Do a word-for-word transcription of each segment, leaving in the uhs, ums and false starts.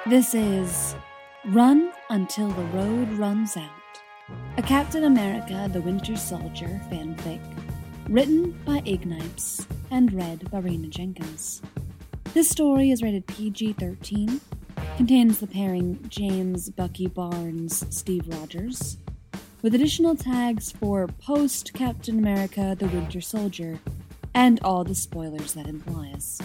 This is Run Until the Road Runs Out, a Captain America the Winter Soldier fanfic, written by Ignipes and read by Raina Jenkins. This story is rated P G thirteen, contains the pairing James Bucky Barnes Steve Rogers, with additional tags for post-Captain America the Winter Soldier, and all the spoilers that implies.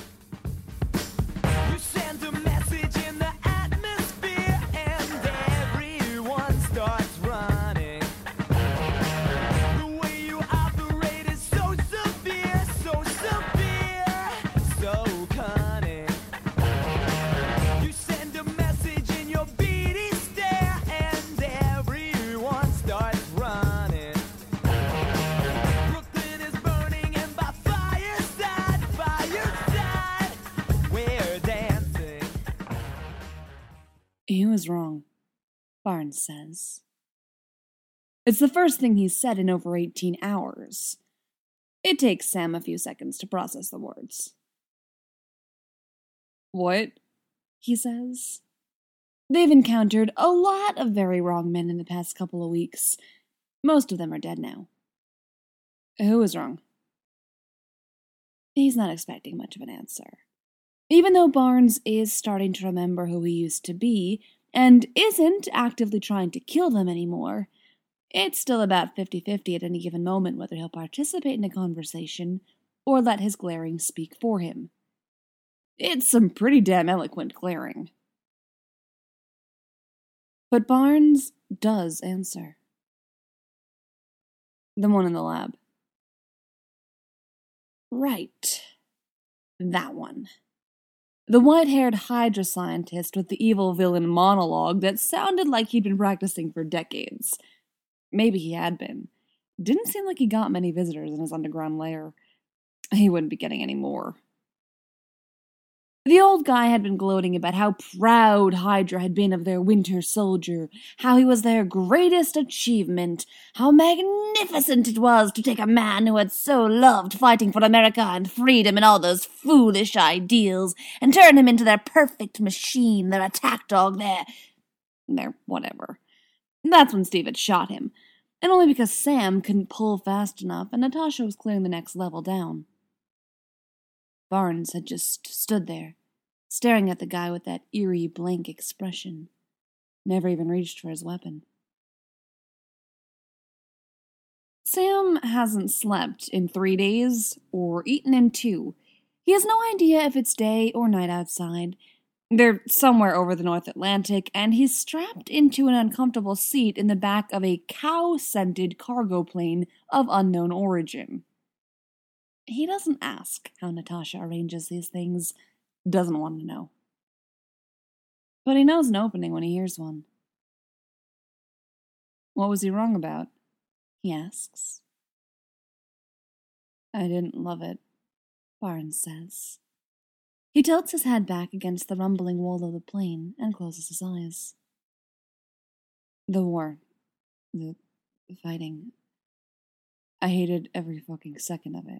He was wrong, Barnes says. It's the first thing he's said in over eighteen hours. It takes Sam a few seconds to process the words. What? He says. They've encountered a lot of very wrong men in the past couple of weeks. Most of them are dead now. Who was wrong? He's not expecting much of an answer. Even though Barnes is starting to remember who he used to be, and isn't actively trying to kill them anymore, it's still about fifty-fifty at any given moment whether he'll participate in a conversation or let his glaring speak for him. It's some pretty damn eloquent glaring. But Barnes does answer. The one in the lab. Right. That one. The white-haired Hydra scientist with the evil villain monologue that sounded like he'd been practicing for decades. Maybe he had been. Didn't seem like he got many visitors in his underground lair. He wouldn't be getting any more. The old guy had been gloating about how proud Hydra had been of their Winter Soldier, how he was their greatest achievement, how magnificent it was to take a man who had so loved fighting for America and freedom and all those foolish ideals, and turn him into their perfect machine, their attack dog, their... their whatever. That's when Steve had shot him, and only because Sam couldn't pull fast enough and Natasha was clearing the next level down. Barnes had just stood there, staring at the guy with that eerie, blank expression. Never even reached for his weapon. Sam hasn't slept in three days, or eaten in two. He has no idea if it's day or night outside. They're somewhere over the North Atlantic, and he's strapped into an uncomfortable seat in the back of a cow-scented cargo plane of unknown origin. He doesn't ask how Natasha arranges these things, doesn't want to know. But he knows an opening when he hears one. What was he wrong about? He asks. I didn't love it, Barnes says. He tilts his head back against the rumbling wall of the plane and closes his eyes. The war. The fighting. I hated every fucking second of it.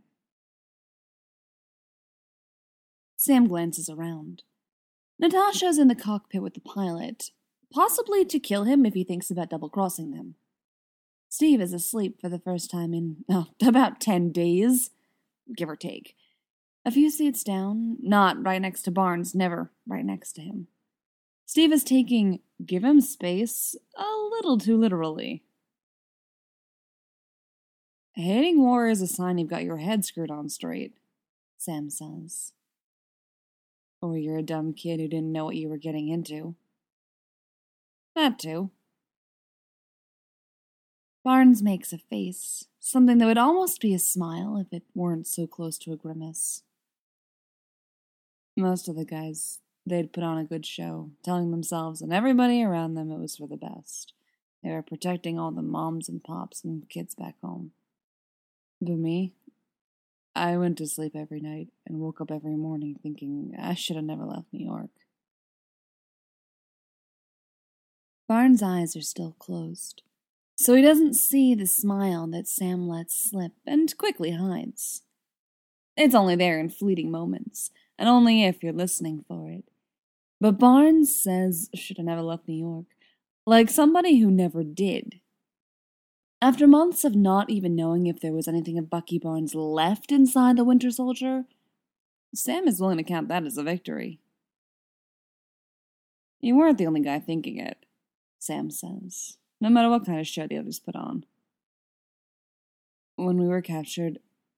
Sam glances around. Natasha's in the cockpit with the pilot, possibly to kill him if he thinks about double-crossing them. Steve is asleep for the first time in, oh, about ten days, give or take. A few seats down, not right next to Barnes, never right next to him. Steve is taking give him space a little too literally. Hating war is a sign you've got your head screwed on straight, Sam says. Or you're a dumb kid who didn't know what you were getting into. That too. Barnes makes a face, something that would almost be a smile if it weren't so close to a grimace. Most of the guys, they'd put on a good show, telling themselves and everybody around them it was for the best. They were protecting all the moms and pops and kids back home. But me? I went to sleep every night and woke up every morning thinking I should have never left New York. Barnes' eyes are still closed, so he doesn't see the smile that Sam lets slip and quickly hides. It's only there in fleeting moments, and only if you're listening for it. But Barnes says should have never left New York, like somebody who never did. After months of not even knowing if there was anything of Bucky Barnes left inside the Winter Soldier, Sam is willing to count that as a victory. You weren't the only guy thinking it, Sam says, no matter what kind of show the others put on. When we were captured,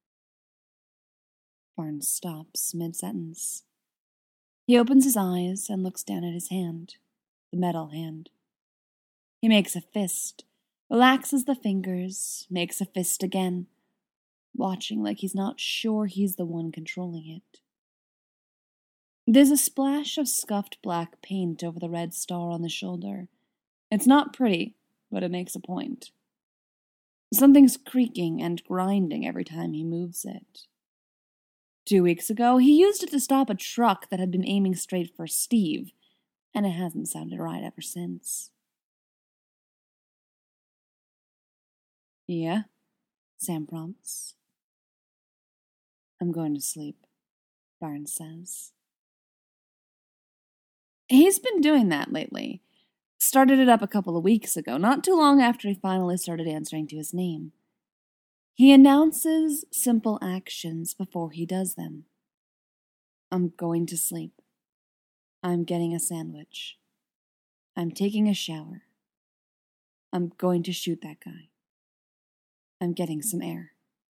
Barnes stops mid-sentence. He opens his eyes and looks down at his hand, the metal hand. He makes a fist, relaxes the fingers, makes a fist again, watching like he's not sure he's the one controlling it. There's a splash of scuffed black paint over the red star on the shoulder. It's not pretty, but it makes a point. Something's creaking and grinding every time he moves it. Two weeks ago, he used it to stop a truck that had been aiming straight for Steve, and it hasn't sounded right ever since. Yeah, Sam prompts. I'm going to sleep, Barnes says. He's been doing that lately. Started it up a couple of weeks ago, not too long after he finally started answering to his name. He announces simple actions before he does them. I'm going to sleep. I'm getting a sandwich. I'm taking a shower. I'm going to shoot that guy. I'm getting some air.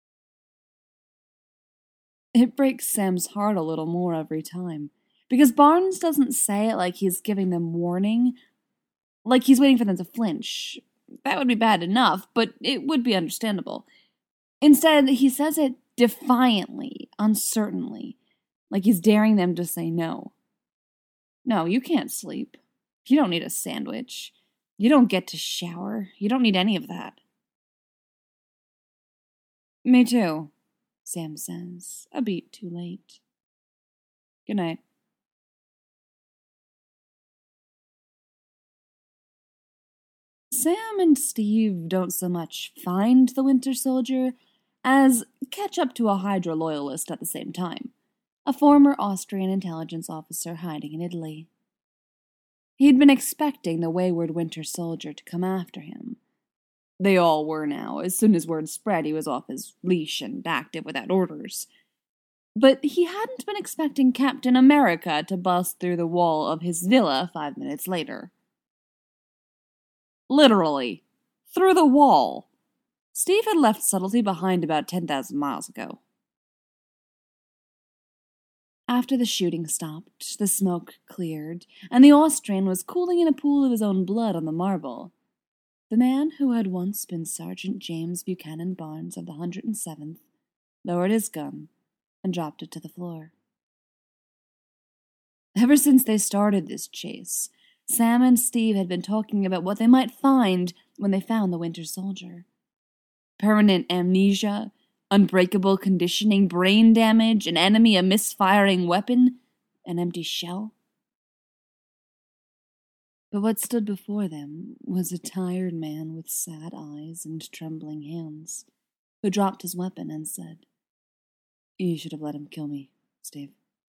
It breaks Sam's heart a little more every time, because Barnes doesn't say it like he's giving them warning, like he's waiting for them to flinch. That would be bad enough, but it would be understandable. Instead, he says it defiantly, uncertainly, like he's daring them to say no. No, you can't sleep. You don't need a sandwich. You don't get to shower. You don't need any of that. Me too, Sam says, a beat too late. Good night. Sam and Steve don't so much find the Winter Soldier as catch up to a Hydra loyalist at the same time, a former Austrian intelligence officer hiding in Italy. He'd been expecting the wayward Winter Soldier to come after him. They all were now. As soon as word spread, he was off his leash and active without orders. But he hadn't been expecting Captain America to bust through the wall of his villa five minutes later. Literally. Through the wall. Steve had left subtlety behind about ten thousand miles ago. After the shooting stopped, the smoke cleared, and the Austrian was cooling in a pool of his own blood on the marble. The man who had once been Sergeant James Buchanan Barnes of the one hundred seventh lowered his gun and dropped it to the floor. Ever since they started this chase, Sam and Steve had been talking about what they might find when they found the Winter Soldier. Permanent amnesia, unbreakable conditioning, brain damage, an enemy, a misfiring weapon, an empty shell. But what stood before them was a tired man with sad eyes and trembling hands, who dropped his weapon and said, "You should have let him kill me, Steve."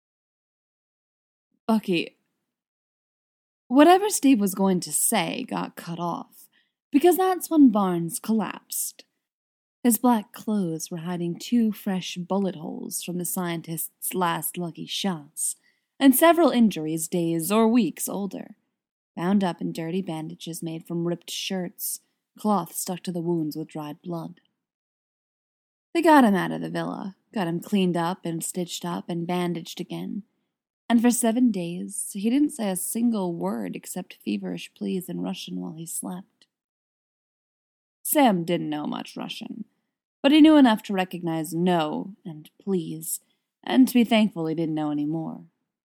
Bucky. Whatever Steve was going to say got cut off, because that's when Barnes collapsed. His black clothes were hiding two fresh bullet holes from the scientist's last lucky shots, and several injuries days or weeks older, bound up in dirty bandages made from ripped shirts, cloth stuck to the wounds with dried blood. They got him out of the villa, got him cleaned up and stitched up and bandaged again, and for seven days he didn't say a single word except feverish pleas in Russian while he slept. Sam didn't know much Russian, but he knew enough to recognize no and please, and to be thankful he didn't know any more.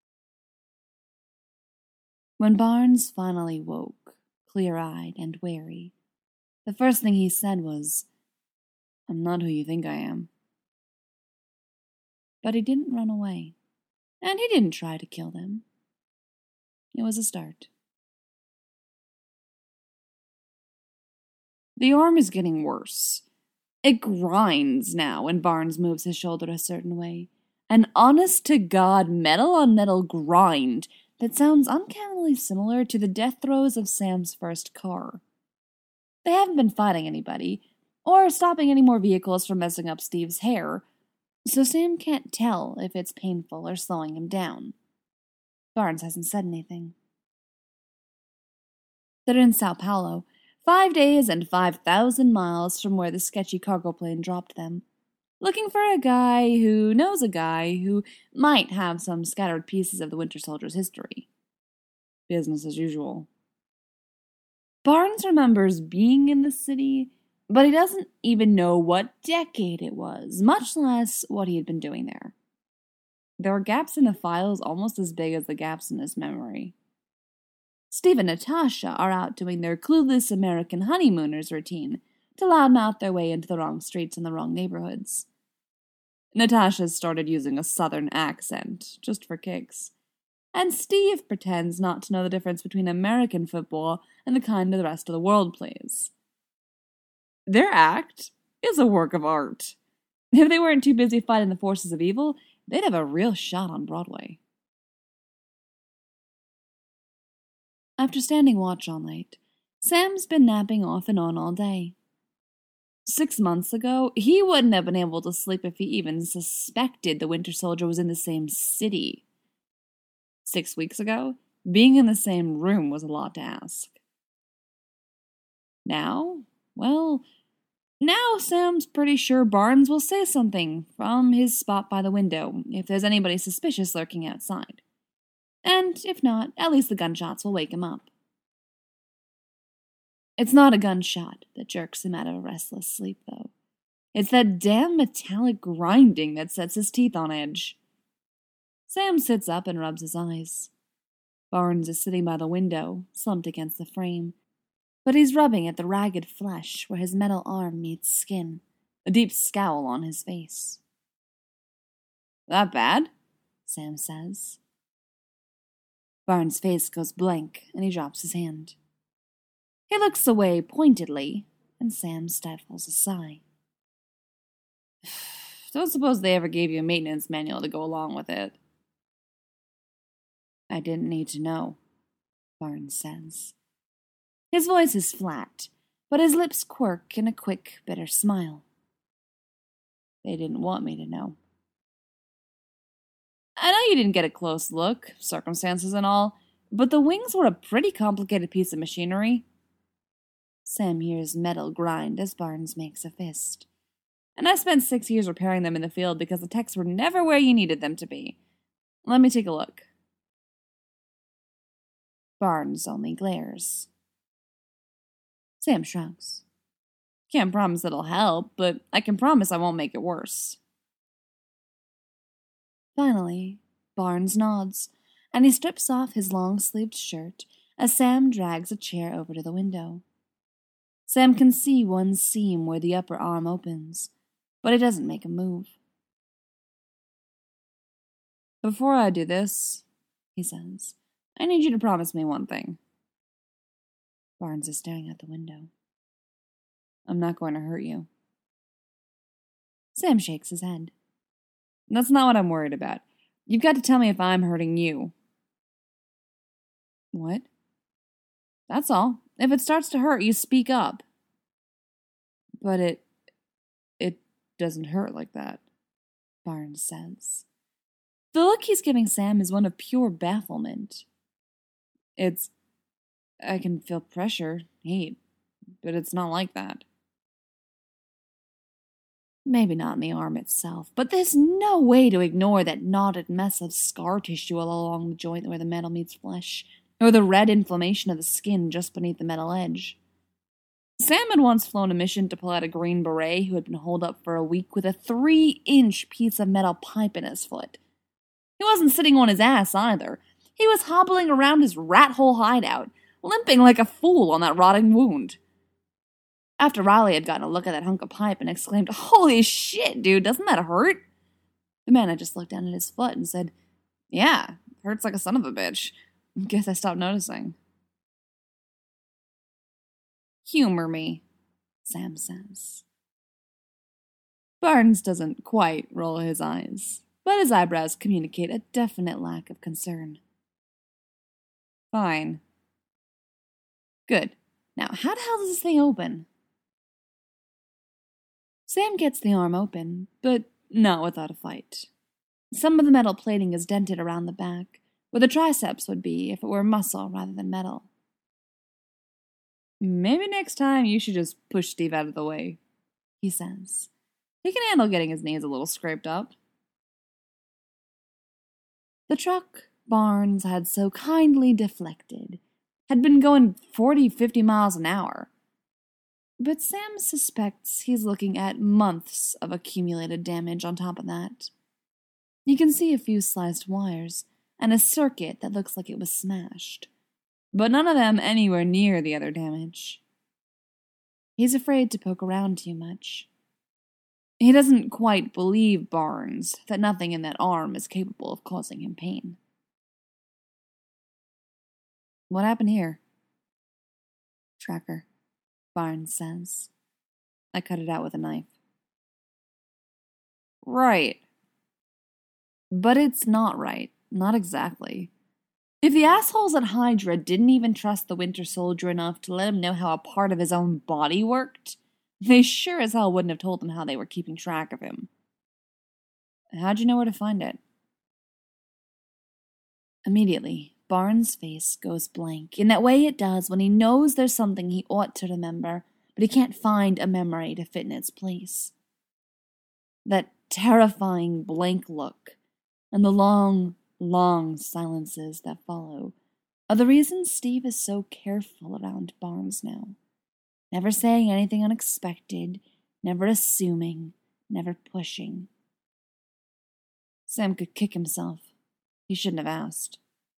When Barnes finally woke, clear-eyed and wary, the first thing he said was, "I'm not who you think I am." But he didn't run away, and he didn't try to kill them. It was a start. The arm is getting worse. It grinds now when Barnes moves his shoulder a certain way. An honest-to-God metal-on-metal grind that sounds uncannily similar to the death throes of Sam's first car. They haven't been fighting anybody, or stopping any more vehicles from messing up Steve's hair, so Sam can't tell if it's painful or slowing him down. Barnes hasn't said anything. They're in Sao Paulo, five days and five thousand miles from where the sketchy cargo plane dropped them, looking for a guy who knows a guy who might have some scattered pieces of the Winter Soldier's history. Business as usual. Barnes remembers being in the city, but he doesn't even know what decade it was, much less what he had been doing there. There are gaps in the files almost as big as the gaps in his memory. Steve and Natasha are out doing their clueless American honeymooners routine to loudmouth their way into the wrong streets and the wrong neighborhoods. Natasha's started using a southern accent, just for kicks. And Steve pretends not to know the difference between American football and the kind the rest of the world plays. Their act is a work of art. If they weren't too busy fighting the forces of evil, they'd have a real shot on Broadway. After standing watch all night, Sam's been napping off and on all day. Six months ago, he wouldn't have been able to sleep if he even suspected the Winter Soldier was in the same city. Six weeks ago, being in the same room was a lot to ask. Now, well, now Sam's pretty sure Barnes will say something from his spot by the window if there's anybody suspicious lurking outside. And if not, at least the gunshots will wake him up. It's not a gunshot that jerks him out of a restless sleep, though. It's that damn metallic grinding that sets his teeth on edge. Sam sits up and rubs his eyes. Barnes is sitting by the window, slumped against the frame, but he's rubbing at the ragged flesh where his metal arm meets skin, a deep scowl on his face. "That bad?" Sam says. Barnes' face goes blank, and he drops his hand. He looks away pointedly, and Sam stifles a sigh. "Don't suppose they ever gave you a maintenance manual to go along with it." "I didn't need to know," Barnes says. His voice is flat, but his lips quirk in a quick, bitter smile. "They didn't want me to know." "I know you didn't get a close look, circumstances and all, but the wings were a pretty complicated piece of machinery." Sam hears metal grind as Barnes makes a fist. "And I spent six years repairing them in the field because the techs were never where you needed them to be. Let me take a look." Barnes only glares. Sam shrugs. "Can't promise it'll help, but I can promise I won't make it worse." Finally, Barnes nods, and he strips off his long-sleeved shirt as Sam drags a chair over to the window. Sam can see one seam where the upper arm opens, but he doesn't make a move. "Before I do this," he says, "I need you to promise me one thing." Barnes is staring out the window. "I'm not going to hurt you." Sam shakes his head. "That's not what I'm worried about. You've got to tell me if I'm hurting you." "What?" "That's all. If it starts to hurt, you speak up." "But it... it doesn't hurt like that," Barnes says. The look he's giving Sam is one of pure bafflement. It's... I can feel pressure, heat, but it's not like that." Maybe not in the arm itself, but there's no way to ignore that knotted mess of scar tissue all along the joint where the metal meets flesh, or the red inflammation of the skin just beneath the metal edge. Sam had once flown a mission to pull out a Green Beret who had been holed up for a week with a three-inch piece of metal pipe in his foot. He wasn't sitting on his ass either. He was hobbling around his rat-hole hideout, limping like a fool on that rotting wound. After Riley had gotten a look at that hunk of pipe and exclaimed, "Holy shit, dude, doesn't that hurt?" the man had just looked down at his foot and said, "Yeah, hurts like a son of a bitch. Guess I stopped noticing." "Humor me," Sam says. Barnes doesn't quite roll his eyes, but his eyebrows communicate a definite lack of concern. Fine. Good. Now, how the hell does this thing open? Sam gets the arm open, but not without a fight. Some of the metal plating is dented around the back, where the triceps would be if it were muscle rather than metal. Maybe next time you should just push Steve out of the way, he says. He can handle getting his knees a little scraped up. The truck Barnes had so kindly deflected had been going forty, fifty miles an hour. But Sam suspects he's looking at months of accumulated damage on top of that. You can see a few sliced wires and a circuit that looks like it was smashed, but none of them anywhere near the other damage. He's afraid to poke around too much. He doesn't quite believe Barnes that nothing in that arm is capable of causing him pain. What happened here? Tracker, Barnes says. I cut it out with a knife. Right. But it's not right. Not exactly. If the assholes at Hydra didn't even trust the Winter Soldier enough to let him know how a part of his own body worked, they sure as hell wouldn't have told him how they were keeping track of him. How'd you know where to find it? Immediately, Barnes' face goes blank, in that way it does when he knows there's something he ought to remember, but he can't find a memory to fit in its place. That terrifying blank look, and the long, long silences that follow, are the reason Steve is so careful around Barnes now. Never saying anything unexpected, never assuming, never pushing. Sam could kick himself. He shouldn't have asked.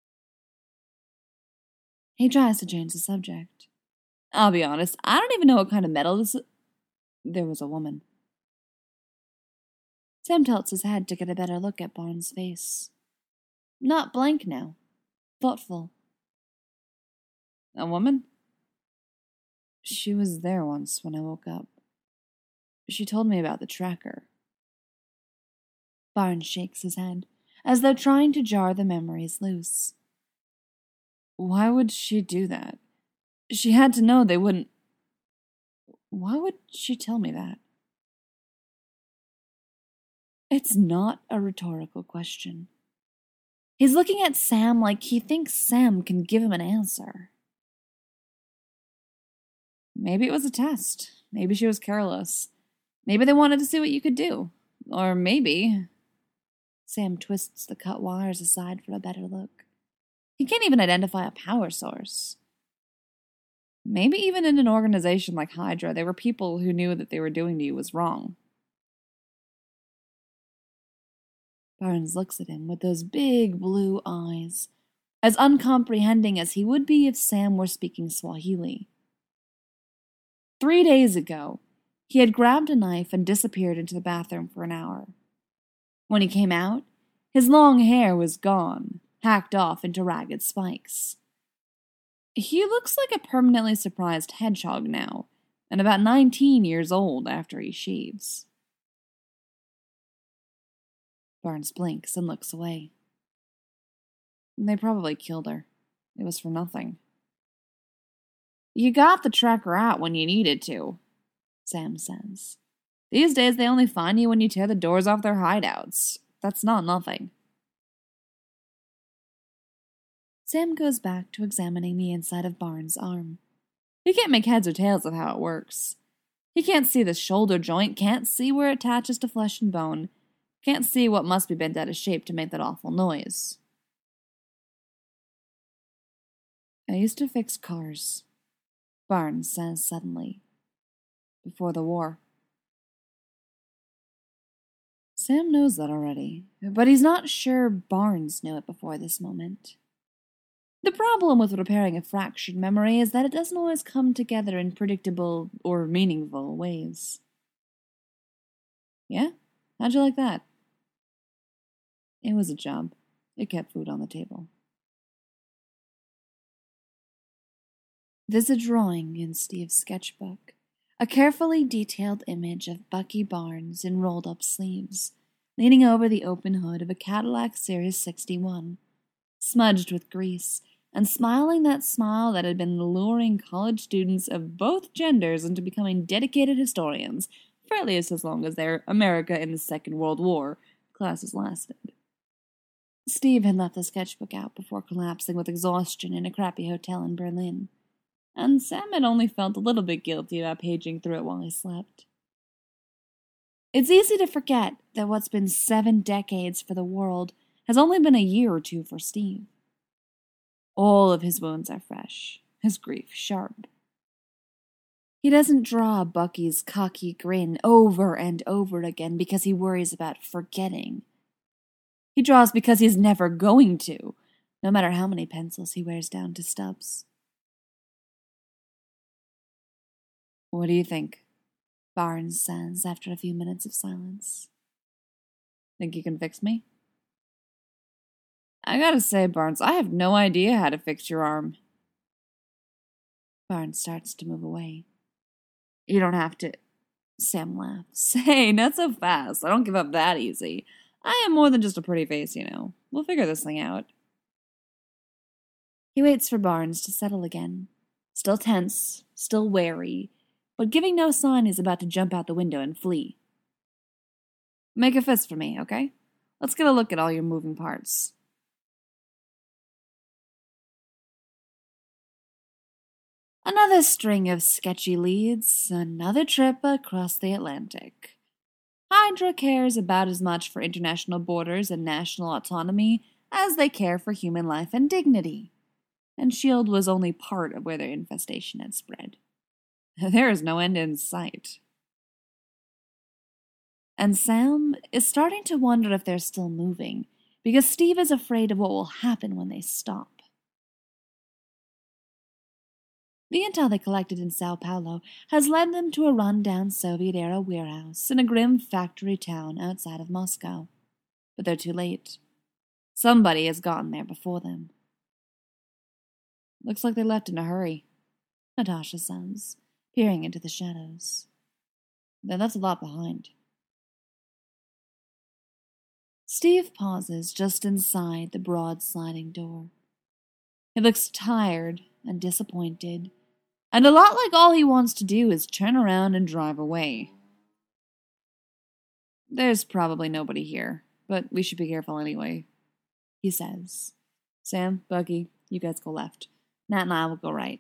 He tries to change the subject. I'll be honest, I don't even know what kind of metal this is. There was a woman. Sam tilts his head to get a better look at Barnes' face. Not blank now. Thoughtful. A woman? She was there once when I woke up. She told me about the tracker. Barnes shakes his head, as though trying to jar the memories loose. Why would she do that? She had to know they wouldn't... Why would she tell me that? It's not a rhetorical question. He's looking at Sam like he thinks Sam can give him an answer. Maybe it was a test. Maybe she was careless. Maybe they wanted to see what you could do. Or maybe... Sam twists the cut wires aside for a better look. He can't even identify a power source. Maybe even in an organization like Hydra, there were people who knew that they were doing to you was wrong. Barnes looks at him with those big blue eyes, as uncomprehending as he would be if Sam were speaking Swahili. Three days ago, he had grabbed a knife and disappeared into the bathroom for an hour. When he came out, his long hair was gone, hacked off into ragged spikes. He looks like a permanently surprised hedgehog now, and about nineteen years old after he shaves. Barnes blinks and looks away. They probably killed her. It was for nothing. You got the tracker out when you needed to, Sam says. These days they only find you when you tear the doors off their hideouts. That's not nothing. Sam goes back to examining the inside of Barnes' arm. He can't make heads or tails of how it works. He can't see the shoulder joint, can't see where it attaches to flesh and bone, can't see what must be bent out of shape to make that awful noise. I used to fix cars, Barnes says suddenly, before the war. Sam knows that already, but he's not sure Barnes knew it before this moment. The problem with repairing a fractured memory is that it doesn't always come together in predictable or meaningful ways. Yeah? How'd you like that? It was a job. It kept food on the table. There's a drawing in Steve's sketchbook, a carefully detailed image of Bucky Barnes in rolled-up sleeves, leaning over the open hood of a Cadillac Series sixty-one, smudged with grease and smiling that smile that had been luring college students of both genders into becoming dedicated historians, for at least as long as their America in the Second World War classes lasted. Steve had left the sketchbook out before collapsing with exhaustion in a crappy hotel in Berlin, and Sam had only felt a little bit guilty about paging through it while he slept. It's easy to forget that what's been seven decades for the world has only been a year or two for Steve. All of his wounds are fresh, his grief sharp. He doesn't draw Bucky's cocky grin over and over again because he worries about forgetting. He draws because he's never going to, no matter how many pencils he wears down to stubs. "What do you think?" Barnes says after a few minutes of silence. "Think you can fix me?" "I gotta say, Barnes, I have no idea how to fix your arm." Barnes starts to move away. "You don't have to." Sam laughs. "Hey, not so fast. I don't give up that easy. I am more than just a pretty face, you know. We'll figure this thing out." He waits for Barnes to settle again. Still tense, still wary, but giving no sign he's about to jump out the window and flee. "Make a fist for me, okay? Let's get a look at all your moving parts." Another string of sketchy leads, another trip across the Atlantic. Hydra cares about as much for international borders and national autonomy as they care for human life and dignity, and S H I E L D was only part of where their infestation had spread. There is no end in sight. And Sam is starting to wonder if they're still moving, because Steve is afraid of what will happen when they stop. The intel they collected in Sao Paulo has led them to a run-down Soviet-era warehouse in a grim factory town outside of Moscow. But they're too late. Somebody has gotten there before them. "Looks like they left in a hurry," Natasha says, peering into the shadows. "They left a lot behind." Steve pauses just inside the broad sliding door. He looks tired and disappointed, and a lot like all he wants to do is turn around and drive away. "There's probably nobody here, but we should be careful anyway," he says. "Sam, Bucky, you guys go left. Nat and I will go right."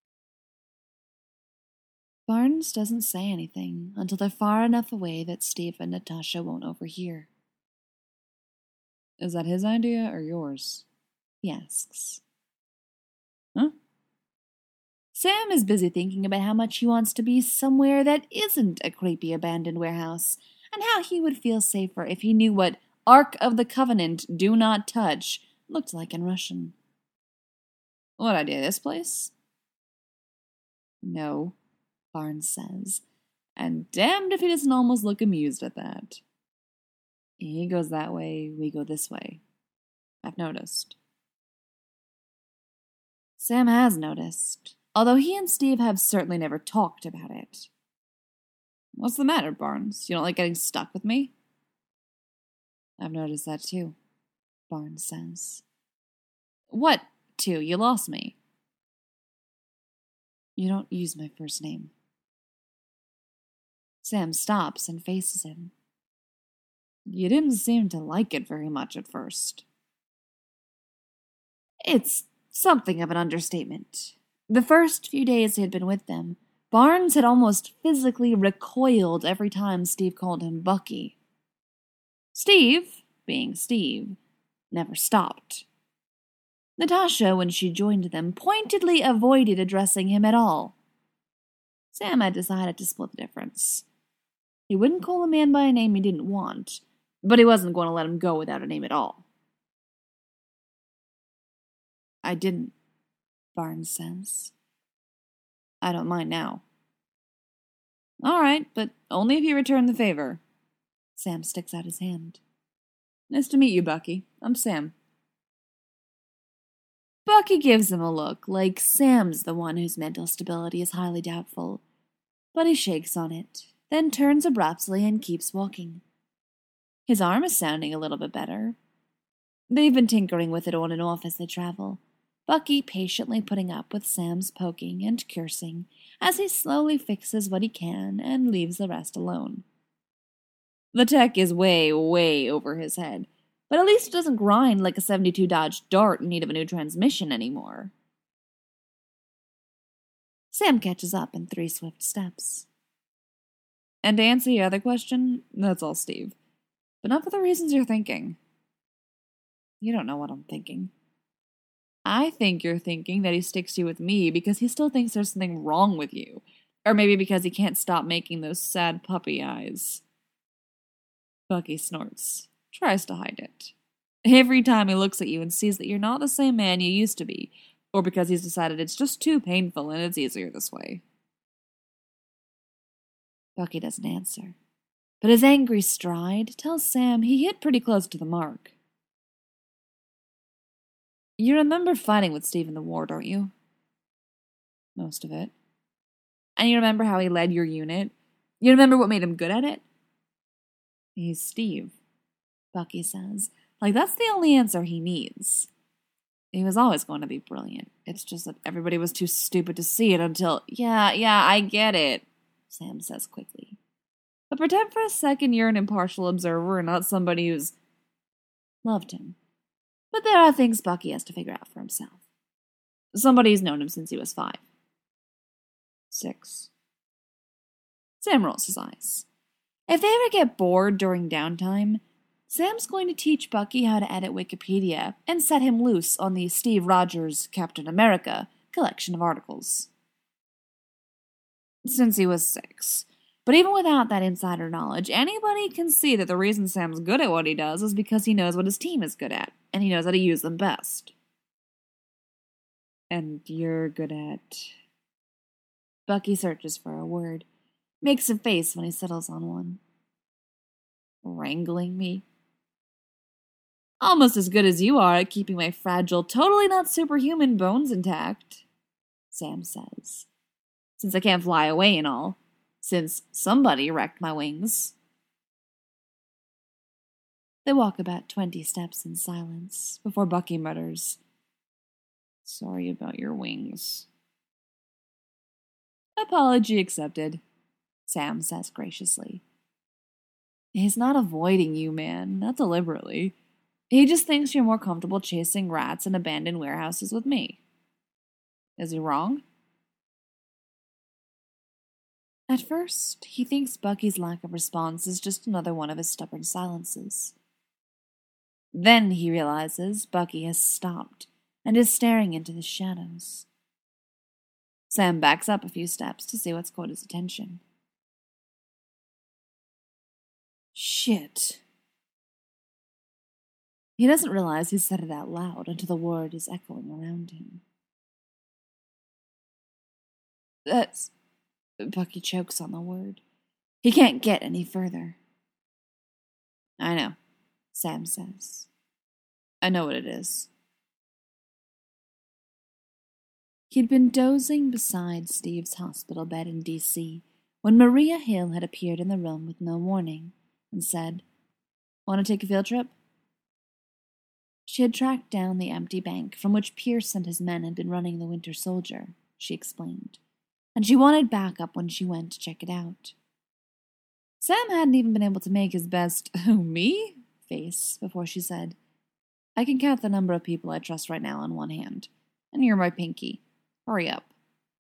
Barnes doesn't say anything until they're far enough away that Steve and Natasha won't overhear. "Is that his idea or yours?" he asks. "Huh?" Sam is busy thinking about how much he wants to be somewhere that isn't a creepy abandoned warehouse, and how he would feel safer if he knew what Ark of the Covenant, do not touch, looked like in Russian. "What idea, this place?" "No," Barnes says, and damned if he doesn't almost look amused at that. "He goes that way, we go this way. I've noticed." Sam has noticed, although he and Steve have certainly never talked about it. "What's the matter, Barnes? You don't like getting stuck with me?" "I've noticed that too," Barnes says. "What too? You lost me." "You don't use my first name." Sam stops and faces him. "You didn't seem to like it very much at first." It's something of an understatement. The first few days he had been with them, Barnes had almost physically recoiled every time Steve called him Bucky. Steve, being Steve, never stopped. Natasha, when she joined them, pointedly avoided addressing him at all. Sam had decided to split the difference. He wouldn't call a man by a name he didn't want, but he wasn't going to let him go without a name at all. "I didn't," Barnes says. "I don't mind now." "All right, but only if you return the favor." Sam sticks out his hand. "Nice to meet you, Bucky. I'm Sam." Bucky gives him a look, like Sam's the one whose mental stability is highly doubtful, but he shakes on it, then turns abruptly and keeps walking. His arm is sounding a little bit better. They've been tinkering with it on and off as they travel, Bucky patiently putting up with Sam's poking and cursing as he slowly fixes what he can and leaves the rest alone. The tech is way, way over his head, but at least it doesn't grind like a seventy-two Dodge Dart in need of a new transmission anymore. Sam catches up in three swift steps. And to answer your other question, that's all Steve. But not for the reasons you're thinking. You don't know what I'm thinking. I think you're thinking that he sticks you with me because he still thinks there's something wrong with you. Or maybe because he can't stop making those sad puppy eyes. Bucky snorts, tries to hide it. Every time he looks at you and sees that you're not the same man you used to be, or because he's decided it's just too painful and it's easier this way. Bucky doesn't answer, but his angry stride tells Sam he hit pretty close to the mark. You remember fighting with Steve in the war, don't you? Most of it. And you remember how he led your unit? You remember what made him good at it? He's Steve, Bucky says. Like, that's the only answer he needs. He was always going to be brilliant. It's just that everybody was too stupid to see it until, yeah, yeah, I get it, Sam says quickly. But pretend for a second you're an impartial observer and not somebody who's loved him. But there are things Bucky has to figure out for himself. Somebody who's known him since he was five. Six. Sam rolls his eyes. If they ever get bored during downtime, Sam's going to teach Bucky how to edit Wikipedia and set him loose on the Steve Rogers Captain America collection of articles. Since he was six. But even without that insider knowledge, anybody can see that the reason Sam's good at what he does is because he knows what his team is good at, and he knows how to use them best. And you're good at... Bucky searches for a word, makes a face when he settles on one. Wrangling me? Almost as good as you are at keeping my fragile, totally not superhuman bones intact, Sam says. Since I can't fly away and all. Since somebody wrecked my wings. They walk about twenty steps in silence before Bucky mutters, Sorry about your wings. Apology accepted, Sam says graciously. He's not avoiding you, man, not deliberately. He just thinks you're more comfortable chasing rats in abandoned warehouses with me. Is he wrong? At first, he thinks Bucky's lack of response is just another one of his stubborn silences. Then he realizes Bucky has stopped and is staring into the shadows. Sam backs up a few steps to see what's caught his attention. Shit. He doesn't realize he said it out loud until the word is echoing around him. That's... Bucky chokes on the word. He can't get any further. I know, Sam says. I know what it is. He'd been dozing beside Steve's hospital bed in D C when Maria Hill had appeared in the room with no warning and said, Want to take a field trip? She had tracked down the empty bank from which Pierce and his men had been running the Winter Soldier, she explained, and she wanted backup when she went to check it out. Sam hadn't even been able to make his best, oh, me? face before she said, I can count the number of people I trust right now on one hand, and you're my pinky. Hurry up.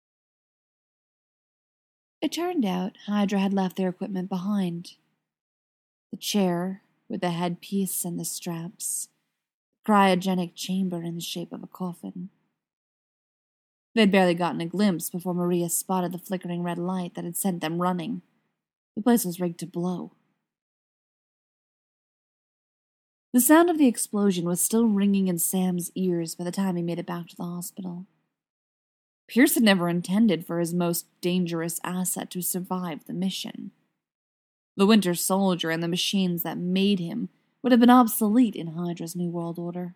It turned out Hydra had left their equipment behind. The chair with the headpiece and the straps, the cryogenic chamber in the shape of a coffin. They'd barely gotten a glimpse before Maria spotted the flickering red light that had sent them running. The place was rigged to blow. The sound of the explosion was still ringing in Sam's ears by the time he made it back to the hospital. Pierce had never intended for his most dangerous asset to survive the mission. The Winter Soldier and the machines that made him would have been obsolete in Hydra's New World Order.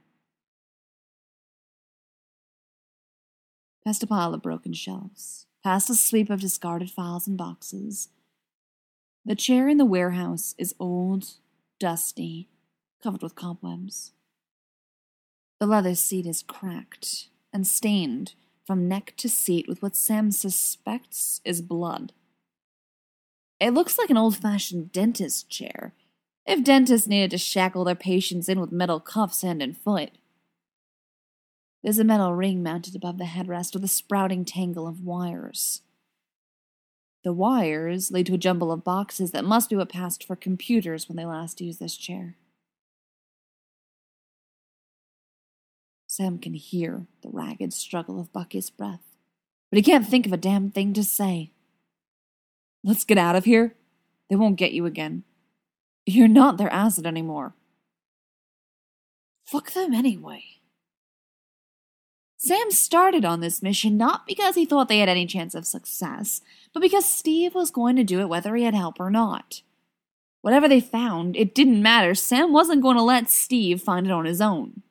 Past a pile of broken shelves, past a sweep of discarded files and boxes. The chair in the warehouse is old, dusty, covered with cobwebs. The leather seat is cracked, and stained from neck to seat with what Sam suspects is blood. It looks like an old-fashioned dentist chair, if dentists needed to shackle their patients in with metal cuffs hand and foot. There's a metal ring mounted above the headrest with a sprouting tangle of wires. The wires lead to a jumble of boxes that must be what passed for computers when they last used this chair. Sam can hear the ragged struggle of Bucky's breath, but he can't think of a damn thing to say. Let's get out of here. They won't get you again. You're not their asset anymore. Fuck them anyway. Sam started on this mission not because he thought they had any chance of success, but because Steve was going to do it whether he had help or not. Whatever they found, it didn't matter. Sam wasn't going to let Steve find it on his own.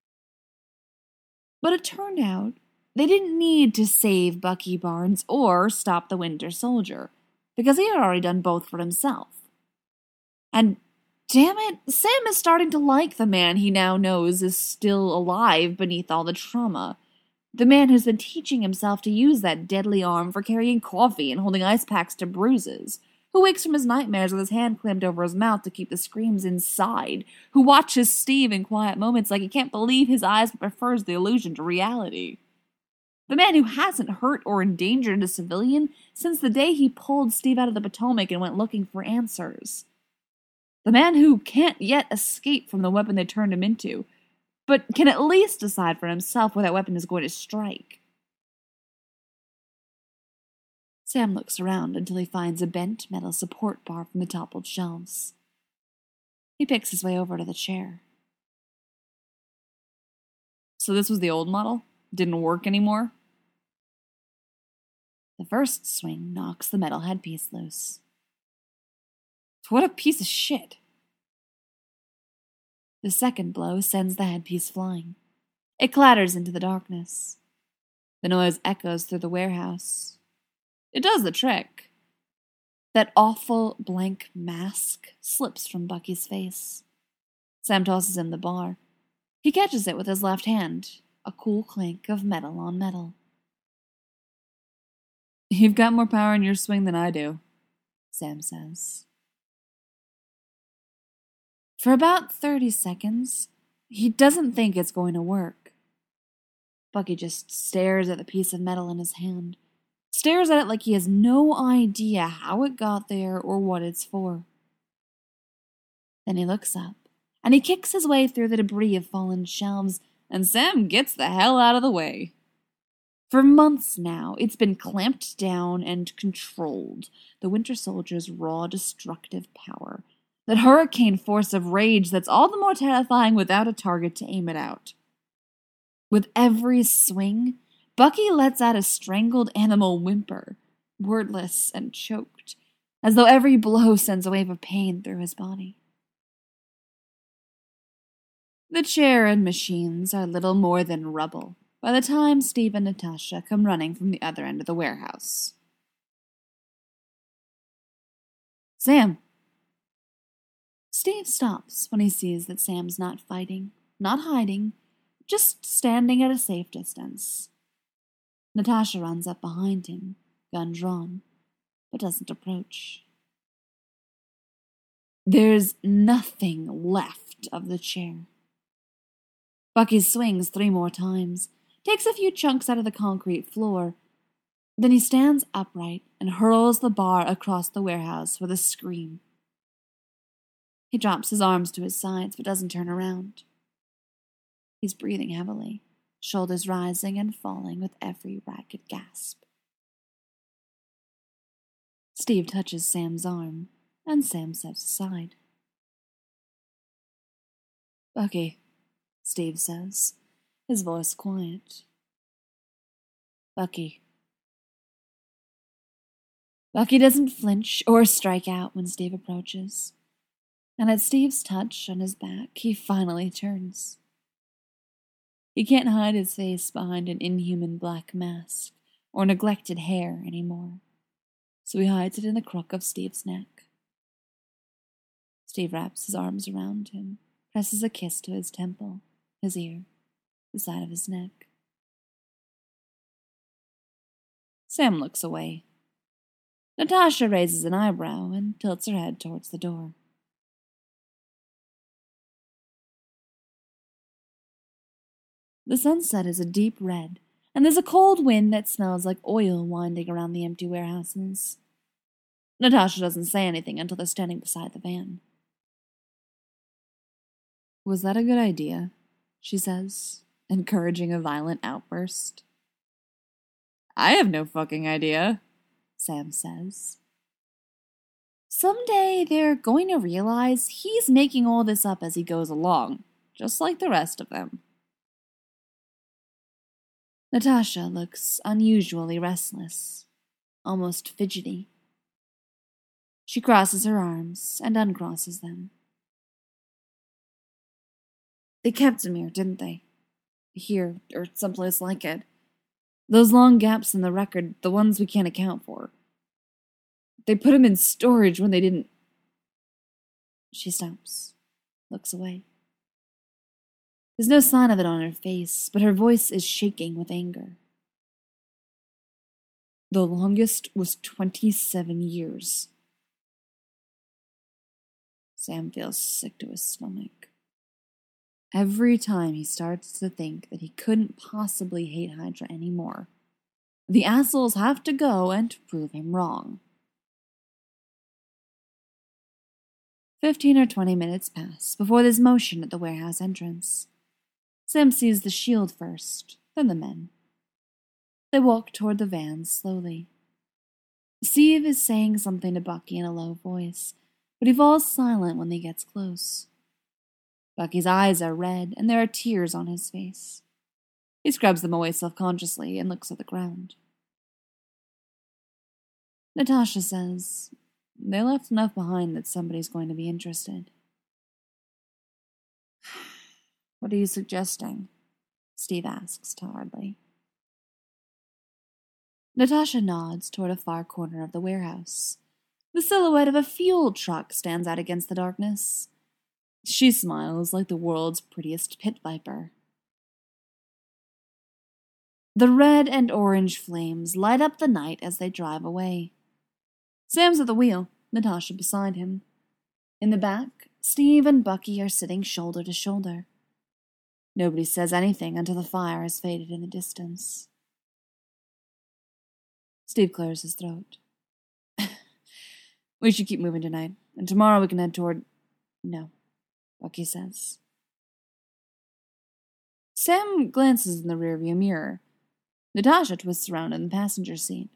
But it turned out they didn't need to save Bucky Barnes or stop the Winter Soldier, because he had already done both for himself. And damn it, Sam is starting to like the man he now knows is still alive beneath all the trauma. The man who's been teaching himself to use that deadly arm for carrying coffee and holding ice packs to bruises. Who wakes from his nightmares with his hand clamped over his mouth to keep the screams inside. Who watches Steve in quiet moments like he can't believe his eyes but prefers the illusion to reality. The man who hasn't hurt or endangered a civilian since the day he pulled Steve out of the Potomac and went looking for answers. The man who can't yet escape from the weapon they turned him into, but can at least decide for himself where that weapon is going to strike. Sam looks around until he finds a bent metal support bar from the toppled shelves. He picks his way over to the chair. So this was the old model? Didn't work anymore? The first swing knocks the metal headpiece loose. What a piece of shit. The second blow sends the headpiece flying. It clatters into the darkness. The noise echoes through the warehouse. It does the trick. That awful blank mask slips from Bucky's face. Sam tosses him the bar. He catches it with his left hand, a cool clink of metal on metal. You've got more power in your swing than I do, Sam says. For about thirty seconds, he doesn't think it's going to work. Bucky just stares at the piece of metal in his hand, stares at it like he has no idea how it got there or what it's for. Then he looks up, and he kicks his way through the debris of fallen shelves, and Sam gets the hell out of the way. For months now, it's been clamped down and controlled, the Winter Soldier's raw, destructive power. That hurricane force of rage that's all the more terrifying without a target to aim it out. With every swing, Bucky lets out a strangled animal whimper, wordless and choked, as though every blow sends a wave of pain through his body. The chair and machines are little more than rubble by the time Steve and Natasha come running from the other end of the warehouse. Sam! Steve stops when he sees that Sam's not fighting, not hiding, just standing at a safe distance. Natasha runs up behind him, gun drawn, but doesn't approach. There's nothing left of the chair. Bucky swings three more times, takes a few chunks out of the concrete floor. Then he stands upright and hurls the bar across the warehouse with a scream. He drops his arms to his sides but doesn't turn around. He's breathing heavily, shoulders rising and falling with every ragged gasp. Steve touches Sam's arm, and Sam steps aside. Bucky, Steve says, his voice quiet. Bucky. Bucky doesn't flinch or strike out when Steve approaches, and at Steve's touch on his back, he finally turns. He can't hide his face behind an inhuman black mask or neglected hair anymore, so he hides it in the crook of Steve's neck. Steve wraps his arms around him, presses a kiss to his temple, his ear, the side of his neck. Sam looks away. Natasha raises an eyebrow and tilts her head towards the door. The sunset is a deep red, and there's a cold wind that smells like oil winding around the empty warehouses. Natasha doesn't say anything until they're standing beside the van. "Was that a good idea?" she says, encouraging a violent outburst. "I have no fucking idea," Sam says. Someday they're going to realize he's making all this up as he goes along, just like the rest of them. Natasha looks unusually restless, almost fidgety. She crosses her arms and uncrosses them. They kept him here, didn't they? Here, or someplace like it. Those long gaps in the record, the ones we can't account for. They put him in storage when they didn't... She stops, looks away. There's no sign of it on her face, but her voice is shaking with anger. The longest was twenty-seven years. Sam feels sick to his stomach. Every time he starts to think that he couldn't possibly hate Hydra anymore, the assholes have to go and prove him wrong. Fifteen or twenty minutes pass before there's motion at the warehouse entrance. Sam sees the shield first, then the men. They walk toward the van slowly. Steve is saying something to Bucky in a low voice, but he falls silent when he gets close. Bucky's eyes are red, and there are tears on his face. He scrubs them away self-consciously and looks at the ground. Natasha says, "They left enough behind that somebody's going to be interested." "What are you suggesting?" Steve asks tiredly. Natasha nods toward a far corner of the warehouse. The silhouette of a fuel truck stands out against the darkness. She smiles like the world's prettiest pit viper. The red and orange flames light up the night as they drive away. Sam's at the wheel, Natasha beside him. In the back, Steve and Bucky are sitting shoulder to shoulder. Nobody says anything until the fire has faded in the distance. Steve clears his throat. "We should keep moving tonight, and tomorrow we can head toward..." "No," Bucky says. Sam glances in the rearview mirror. Natasha twists around in the passenger seat.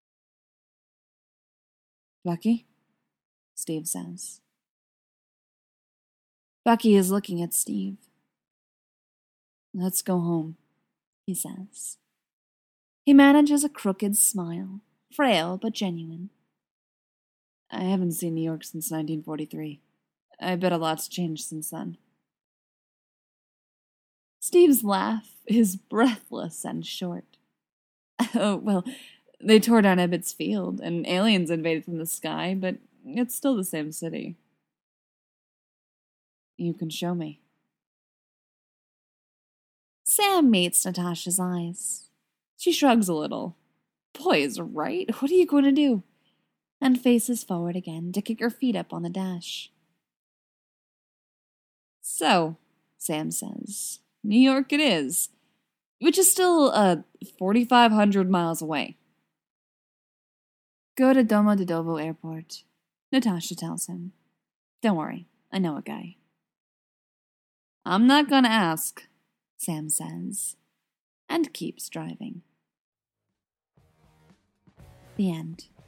"Bucky?" Steve says. Bucky is looking at Steve. "Let's go home," he says. He manages a crooked smile, frail but genuine. "I haven't seen New York since nineteen forty-three. I bet a lot's changed since then." Steve's laugh is breathless and short. "Oh, well, they tore down Ebbets Field, and aliens invaded from the sky, but it's still the same city." "You can show me." Sam meets Natasha's eyes. She shrugs a little. "Boys, right? What are you going to do?" And faces forward again to kick her feet up on the dash. "So," Sam says, "New York it is, which is still uh, forty-five hundred miles away." "Go to Domodedovo Airport," Natasha tells him. "Don't worry, I know a guy." "I'm not gonna ask," Sam says, and keeps driving. The end.